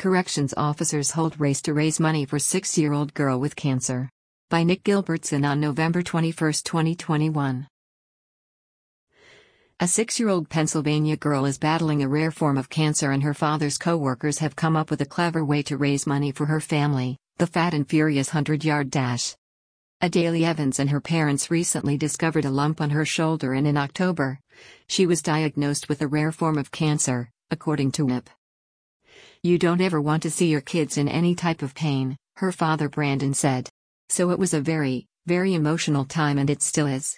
Corrections officers hold race to raise money for 6-year-old girl with cancer. By Nick Gilbertson on November 21, 2021. A 6-year-old Pennsylvania girl is battling a rare form of cancer, and her father's co-workers have come up with a clever way to raise money for her family, the Fat and Furious 100-yard dash. Adalie Evans and her parents recently discovered a lump on her shoulder, and in October, she was diagnosed with a rare form of cancer, according to WIP. "You don't ever want to see your kids in any type of pain," her father Brandon said. "So it was a very, very emotional time, and it still is."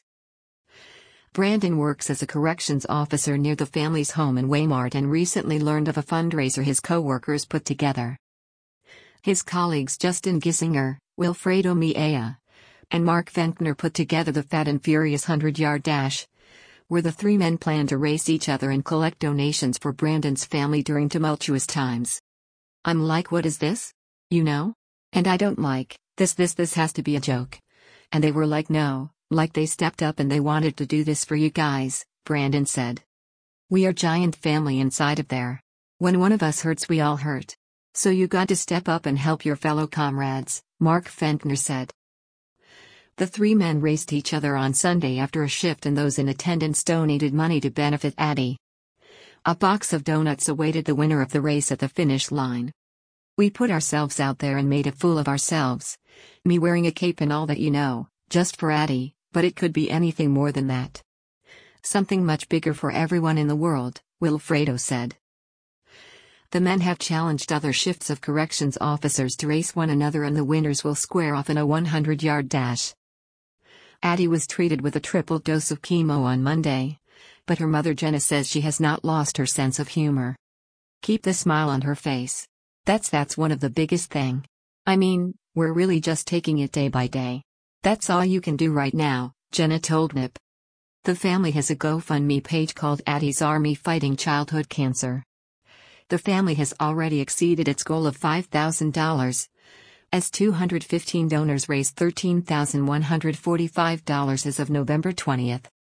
Brandon works as a corrections officer near the family's home in Waymart and recently learned of a fundraiser his co-workers put together. His colleagues Justin Gissinger, Wilfredo Miea, and Mark Ventner put together the Fat and Furious 100-yard dash, where the three men plan to race each other and collect donations for Brandon's family during tumultuous times. "I'm like, what is this? You know? And I don't like this has to be a joke." And they were like, no, like they stepped up and they wanted to do this for you guys, Brandon said. "We are giant family inside of there. When one of us hurts, we all hurt. So you got to step up and help your fellow comrades," Mark Ventner said. The three men raced each other on Sunday after a shift, and those in attendance donated money to benefit Addie. A box of donuts awaited the winner of the race at the finish line. "We put ourselves out there and made a fool of ourselves. Me wearing a cape and all that, you know, just for Addie, but it could be anything more than that. Something much bigger for everyone in the world," Wilfredo said. The men have challenged other shifts of corrections officers to race one another, and the winners will square off in a 100-yard dash. Addie was treated with a triple dose of chemo on Monday, but her mother Jenna says she has not lost her sense of humor. "Keep the smile on her face. That's one of the biggest thing. I mean, we're really just taking it day by day. That's all you can do right now," Jenna told WIP. The family has a GoFundMe page called Addie's Army Fighting Childhood Cancer. The family has already exceeded its goal of $5,000, as 215 donors raised $13,145 as of November 20.